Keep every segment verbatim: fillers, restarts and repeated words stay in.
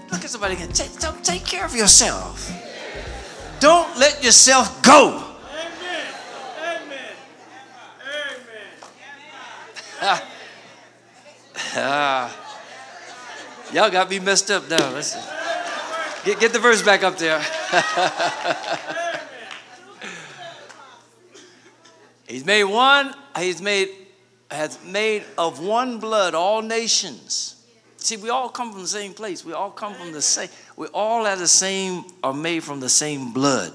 Look at somebody again. Take, take care of yourself. Don't let yourself go. Amen. Amen. Amen. uh, y'all got me messed up now. Listen. Get, get the verse back up there. He's made one, he's made, has made of one blood all nations. See, we all come from the same place. We all come from the same, we all are the same, are made from the same blood.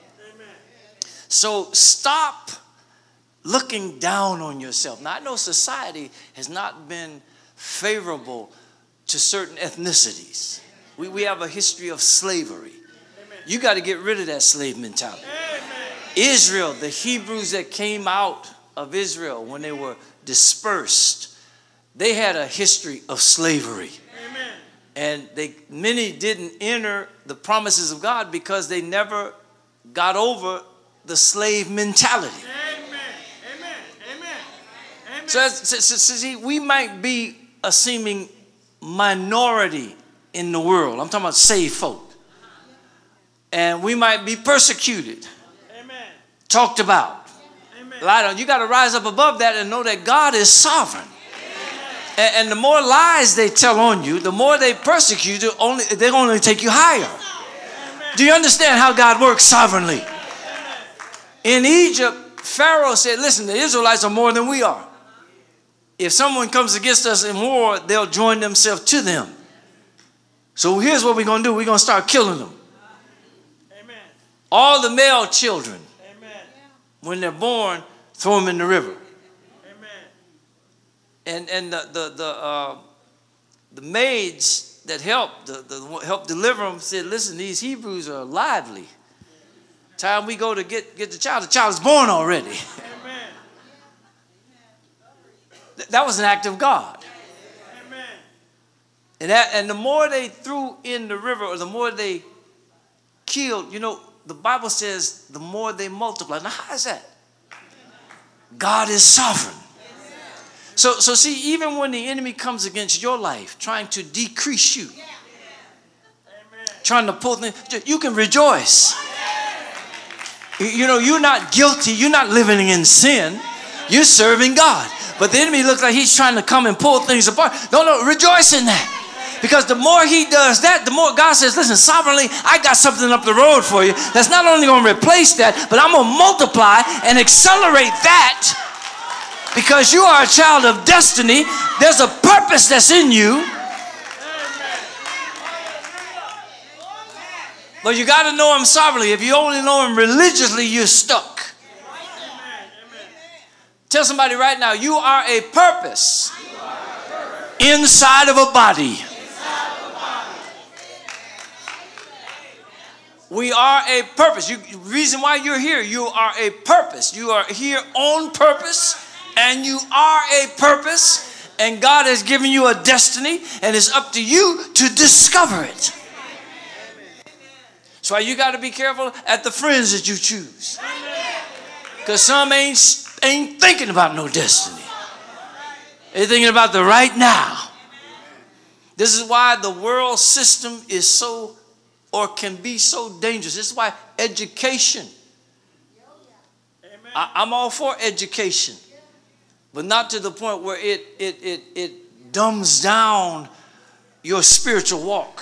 So stop looking down on yourself. Now, I know society has not been favorable to certain ethnicities. We, we have a history of slavery. You got to get rid of that slave mentality. Israel, the Hebrews that came out of Israel when they were dispersed, they had a history of slavery. Amen. And they many didn't enter the promises of God because they never got over the slave mentality. Amen. Amen. Amen. Amen. So, as, so, so, so see, we might be a seeming minority in the world. I'm talking about saved folk. And we might be persecuted, Amen. talked about. Amen. Lied on. You got to rise up above that and know that God is sovereign. And, and the more lies they tell on you, the more they persecute you, only, they're going to take you higher. Amen. Do you understand how God works sovereignly? In Egypt, Pharaoh said, listen, the Israelites are more than we are. If someone comes against us in war, they'll join themselves to them. So here's what we're going to do. We're going to start killing them. Amen. All the male children, Amen. when they're born, throw them in the river. Amen. And and the the the, uh, the maids that helped the, the helped deliver them said, listen, these Hebrews are lively. Time we go to get, get the child, the child is born already. Amen. That was an act of God. Amen. And that and the more they threw in the river, or the more they killed, you know, the Bible says the more they multiply. Now, how is that? God is sovereign. So, so see, even when the enemy comes against your life, trying to decrease you, trying to pull things, you can rejoice. You know, you're not guilty. You're not living in sin. You're serving God. But the enemy looks like he's trying to come and pull things apart. No, no, rejoice in that. Because the more he does that, the more God says, listen, sovereignly, I got something up the road for you that's not only going to replace that, but I'm going to multiply and accelerate that. Because you are a child of destiny. There's a purpose that's in you. But you got to know him sovereignly. If you only know him religiously, you're stuck. Tell somebody right now, you are a purpose inside of a body. We are a purpose. You, reason why you're here, you are a purpose. You are here on purpose, and you are a purpose, and God has given you a destiny, and it's up to you to discover it. That's why you got to be careful at the friends that you choose. Because some ain't, ain't thinking about no destiny. They're thinking about the right now. This is why the world system is so, or can be so dangerous. This is why education. I, I'm all for education. But not to the point where it, it, it, it dumbs down your spiritual walk.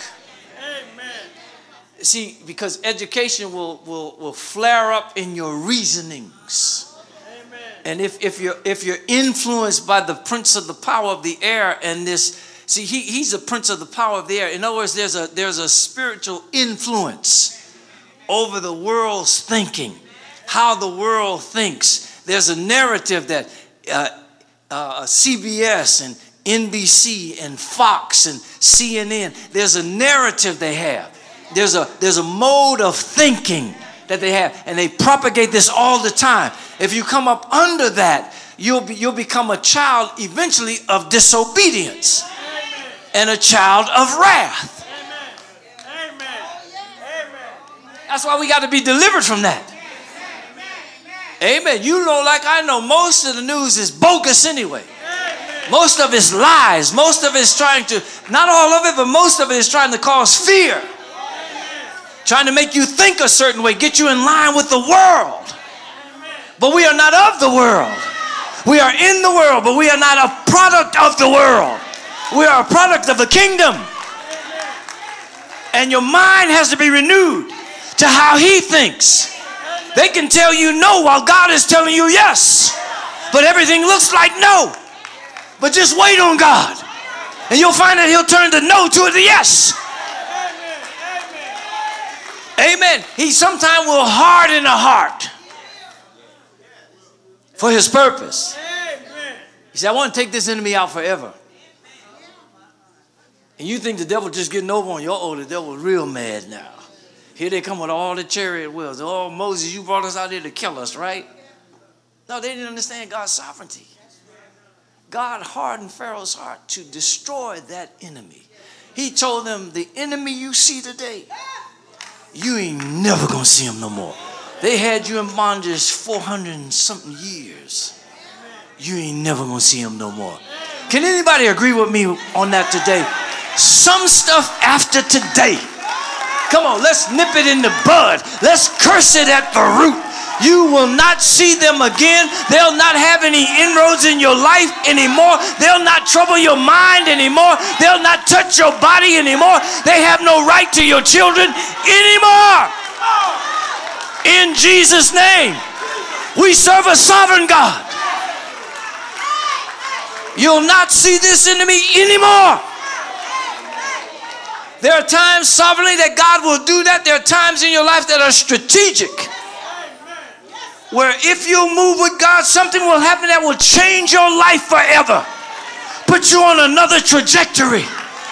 See, because education will, will, will flare up in your reasonings. Amen. And if, if you're if you're influenced by the prince of the power of the air and this, see, he, he's a prince of the power of the air. In other words, there's a there's a spiritual influence over the world's thinking, how the world thinks. There's a narrative that uh, uh, C B S and N B C and Fox and C N N, there's a narrative they have. There's a, there's a mode of thinking that they have, and they propagate this all the time. If you come up under that, you'll, be, you'll become a child eventually of disobedience. Amen. And a child of wrath. Amen. Amen. That's why we got to be delivered from that. Amen. You know, like I know, most of the news is bogus anyway. Amen. Most of it's lies. Most of it's trying to, not all of it, but most of it is trying to cause fear. Trying to make you think a certain way, get you in line with the world. But we are not of the world. We are in the world, but we are not a product of the world. We are a product of the kingdom. And your mind has to be renewed to how he thinks. They can tell you no while God is telling you yes. But everything looks like no. But just wait on God. And you'll find that he'll turn the no to the yes. Amen. He sometimes will harden a heart for his purpose. He said, I want to take this enemy out forever. And you think the devil just getting over on your, oh, the devil's real mad now. Here they come with all the chariot wheels. Oh, Moses, you brought us out here to kill us, right? No, they didn't understand God's sovereignty. God hardened Pharaoh's heart to destroy that enemy. He told them, the enemy you see today, you ain't never gonna see him no more. They had you in bondage four hundred and something years. You ain't never gonna see him no more. Can anybody agree with me on that today? Some stuff after today. Come on, let's nip it in the bud. Let's curse it at the root. You will not see them again. They'll not have any inroads in your life anymore. They'll not trouble your mind anymore. They'll not touch your body anymore. They have no right to your children anymore. In Jesus' name, we serve a sovereign God. You'll not see this enemy anymore. There are times sovereignly that God will do that. There are times in your life that are strategic, where if you move with God, something will happen that will change your life forever. Put you on another trajectory.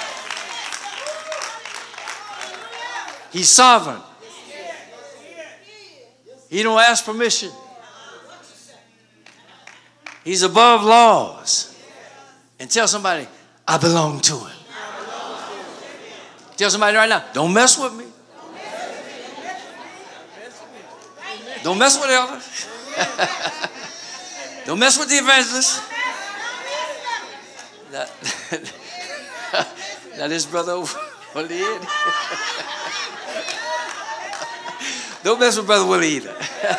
He's sovereign. He don't ask permission. He's above laws. And tell somebody, I belong to him. Tell somebody right now, don't mess with me. Don't mess with the elder. Don't mess with the evangelist. That, that is Brother Willie. Don't mess with Brother Willie either.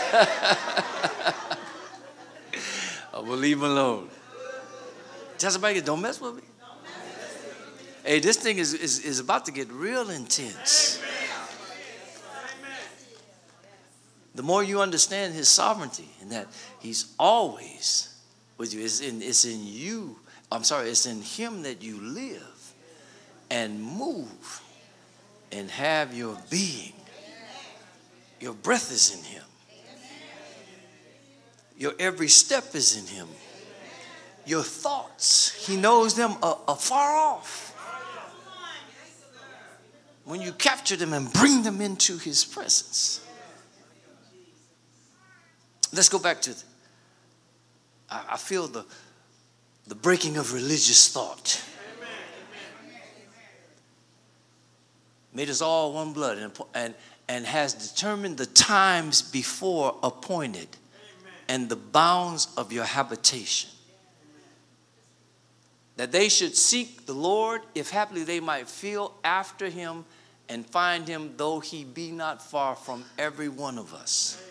I will leave him alone. Tell somebody, don't mess with me. Hey, this thing is, is, is about to get real intense. The more you understand his sovereignty and that he's always with you, it's in, it's in you, I'm sorry, it's in him that you live and move and have your being. Your breath is in him. Your every step is in him. Your thoughts, he knows them afar off. When you capture them and bring them into his presence. Let's go back to, the, I, I feel the, the breaking of religious thought. Made us all one blood and, and, and has determined the times before appointed and the bounds of your habitation. That they should seek the Lord, if haply they might feel after him and find him, though he be not far from every one of us.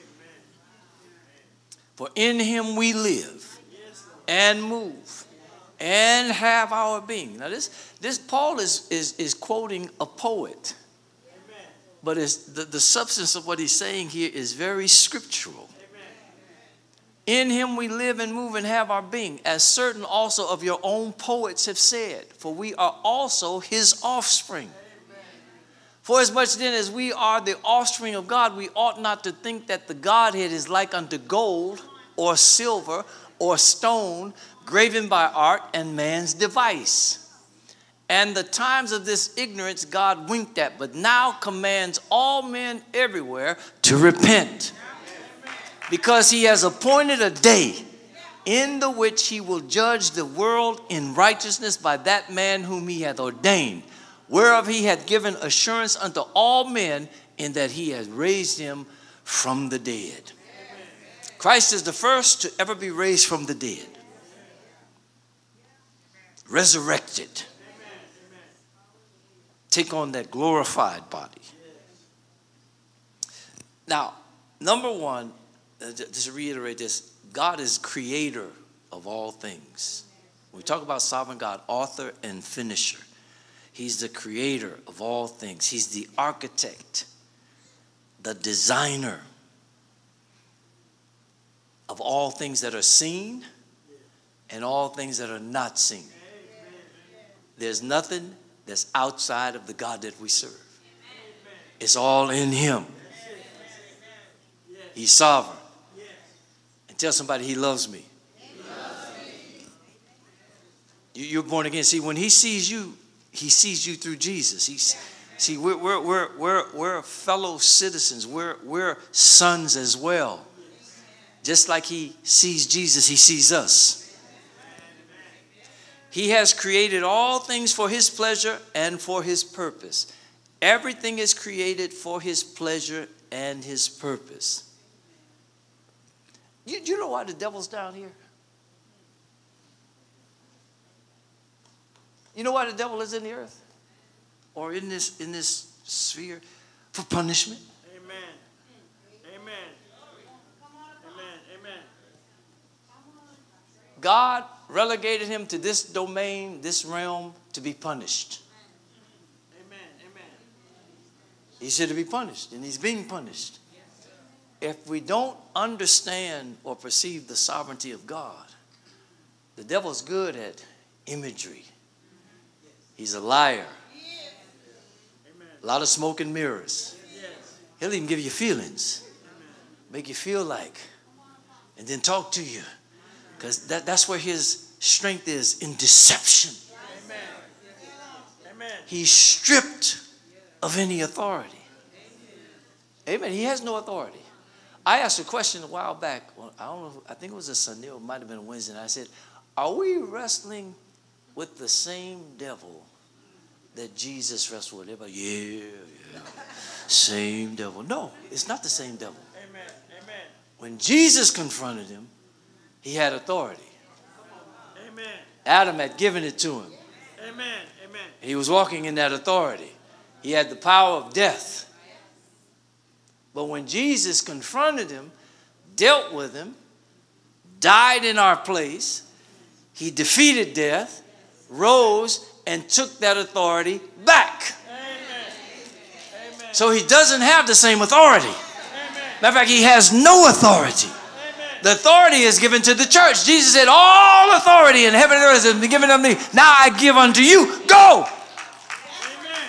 For in him we live and move and have our being. Now this, this Paul is, is, is quoting a poet. But it's, the, the substance of what he's saying here is very scriptural. In him we live and move and have our being, as certain also of your own poets have said, for we are also his offspring. For as much then as we are the offspring of God, we ought not to think that the Godhead is like unto gold or silver or stone, graven by art and man's device. And the times of this ignorance God winked at, but now commands all men everywhere to repent. Because he has appointed a day in the which he will judge the world in righteousness by that man whom he hath ordained, whereof he hath given assurance unto all men, in that he has raised him from the dead. Christ is the first to ever be raised from the dead. resurrected. Take on that glorified body. Now, number one, uh, just to reiterate this, God is creator of all things. When we talk about sovereign God, author and finisher. He's the creator of all things. He's the architect, the designer of all things that are seen and all things that are not seen. There's nothing that's outside of the God that we serve. It's all in him. He's sovereign. And tell somebody he loves me. You, you're born again. See, when he sees you, he sees you through Jesus. He's, see, we're, we're, we're, we're, we're fellow citizens. We're, we're sons as well. Just like he sees Jesus, he sees us. He has created all things for his pleasure and for his purpose. Everything is created for his pleasure and his purpose. You, you know why the devil's down here? You know why the devil is in the earth? Or in this, in this sphere? For punishment. Amen. Amen. Amen. Amen. God relegated him to this domain, this realm, to be punished. Amen. Amen. He should be punished, and he's being punished. If we don't understand or perceive the sovereignty of God, the devil's good at imagery. He's a liar. A lot of smoke and mirrors. He'll even give you feelings. Make you feel like. And then talk to you. Because that, that's where his strength is, in deception. Amen. He's stripped of any authority. Amen. He has no authority. I asked a question a while back. Well, I don't know. I think it was a Sunday. It might have been a Wednesday. And I said, are we wrestling with the same devil that Jesus wrestled with? Everybody, yeah, yeah. Same devil. No, it's not the same devil. Amen. Amen. When Jesus confronted him, he had authority. Amen. Adam had given it to him. Amen. Amen. He was walking in that authority. He had the power of death. But when Jesus confronted him, dealt with him, died in our place, he defeated death, rose, and took that authority back. Amen. Amen. So he doesn't have the same authority. Amen. Matter of fact, he has no authority. Amen. The authority is given to the church. Jesus said, all authority in heaven and earth has been given unto me. Now I give unto you. Go. Amen.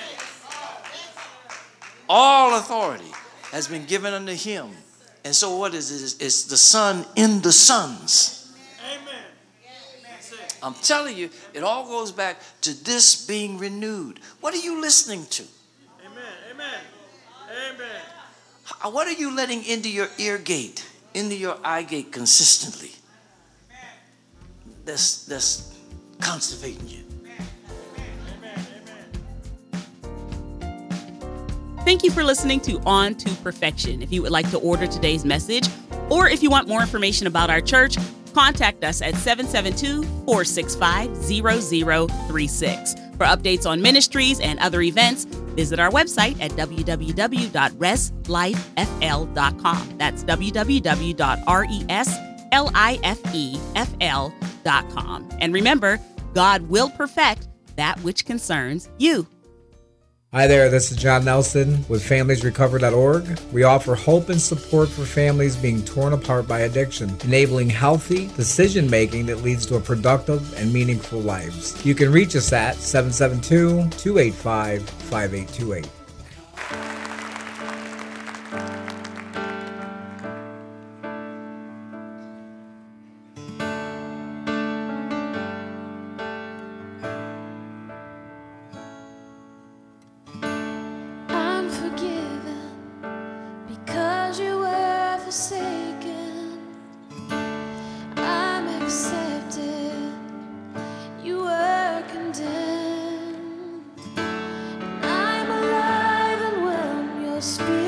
All authority has been given unto him. And so what is it? It's the Son in the sons. Amen. That's it. I'm telling you, it all goes back to this being renewed. What are you listening to? Amen. Amen. Amen. How- What are you letting into your ear gate, into your eye gate consistently? That's, that's constipating you. Thank you for listening to On to Perfection. If you would like to order today's message, or if you want more information about our church, contact us at seven seven two, four six five, zero zero three six. For updates on ministries and other events, visit our website at w w w dot res life f l dot com. That's w w w dot res life f l dot com. And remember, God will perfect that which concerns you. Hi there, this is John Nelson with families recover dot org. We offer hope and support for families being torn apart by addiction, enabling healthy decision-making that leads to a productive and meaningful lives. You can reach us at seven seven two, two eight five, five eight two eight. I'm forgiven because you were forsaken. I'm accepted, you were condemned. And I'm alive and well, your spirit